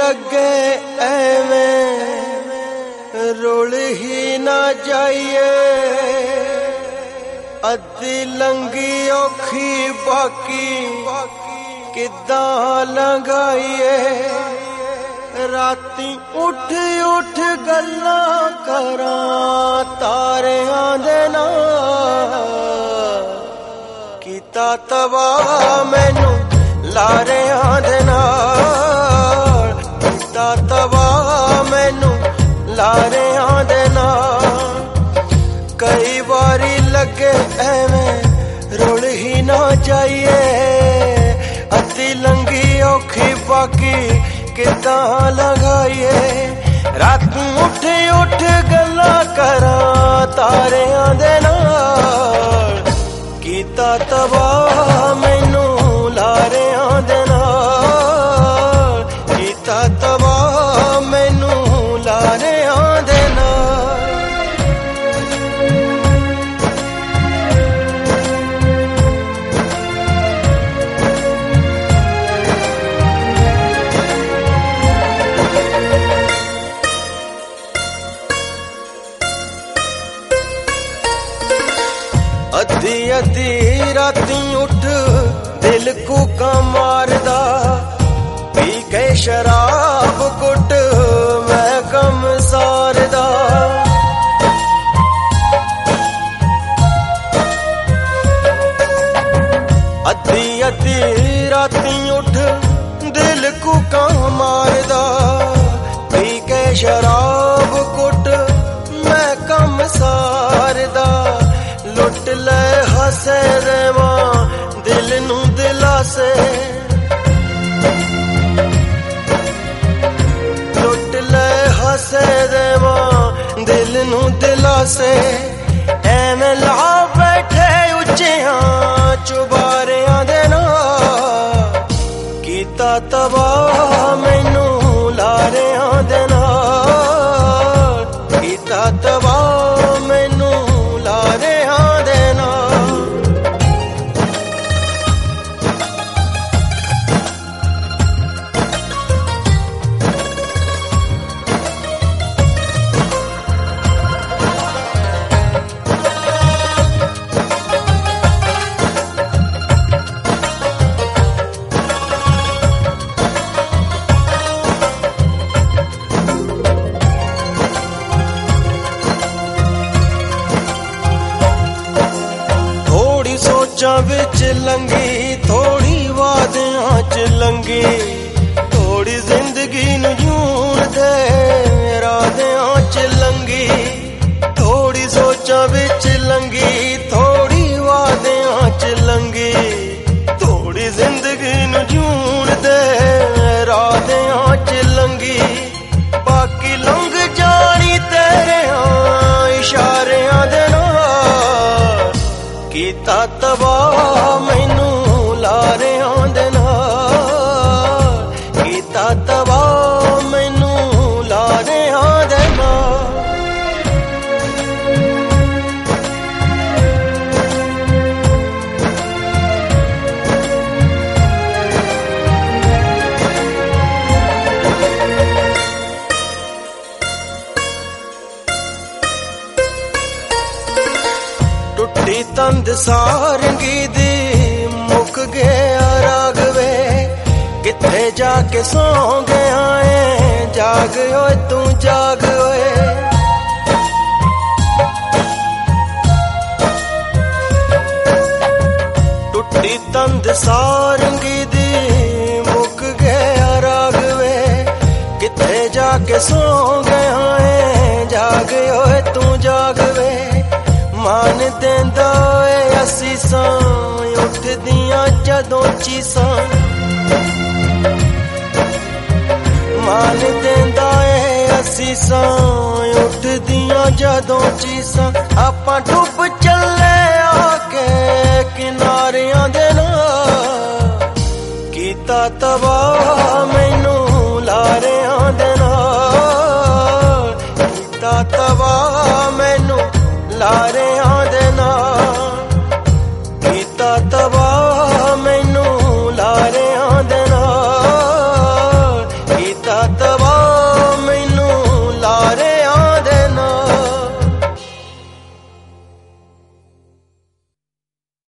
लगे एवें रुल ही ना जाइए अद्धी लंगी औखी बाकी किदां लंघाइए राती उठ उठ गल्लां करां तारियां दे नाल कीता तबाह मैनू लारियां दे नाल कीता तबाह मैनू लारियां दे नाल कई बारी लगे एवें रुल ही ना जाइए अद्धी लंगी औखी बाकी किदां लगाइए रात उठ उठ गल्लां करां तारियां दे नाल कीता तबाह मैनू लारियां दे नाल कीता तबाह मैनू लारियां दे नाल अद्धी अद्धी राती उठ दिल कूका मारदा पी के शराब कुट मैं कम सारदा अद्धी अद्धी राती उठ दिल कूका मारदा पी के शराब कुट मैं कम सारदा लुट ले हसे रेवा दिल नू दिलासे लुट ले हसे रेवा दिल नू दिलासे एवें ला बैठे उच्चियां चुबारियां दे नाल कीता तबाह मैनू लारियां दे नाल कीता तबाह मैनू लारियां दे नाल सोचां विच लंगी थोड़ी वादियां च लंगी थोड़ी जिंदगी नू जून दे रादियां च लंगी थोड़ी सोचां विच लंगी थोड़ी वादियां च लंगी थोड़ी जिंदगी नू जून दे रादियां च लंगी बाकी लंघ जानी तेरे इशारियां दे नाल कीता तबाह मैनू लारियां दे नाल कीता तबाह मैनू लारियां दे नाल टुट्टी तंद सारंगी दी मुक गया रागवे किथे जाके सौ गया है जाग ओए तू जाग ओए टुट्टी तंद सारंगी दी मुक गया रागवे किथे जाके सौ गया है जाग ओए तू जाग वे मान देंदा ए असीसां उठदियां जदों चीसां मान देंदा ए असीसां उठदियां जदों चीसां आपां डुब चले आके किनारियां दे नाल कीता तबाह